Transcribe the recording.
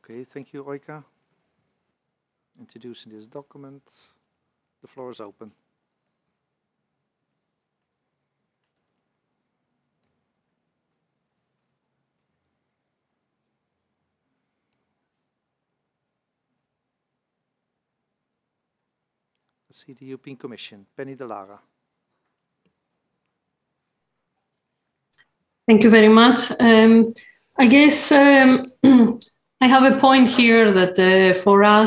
Okay, thank you, Oika. Introducing this document. The floor is open. I see the European Commission, Penny de Lara. Thank you very much. I guess I have a point here that for us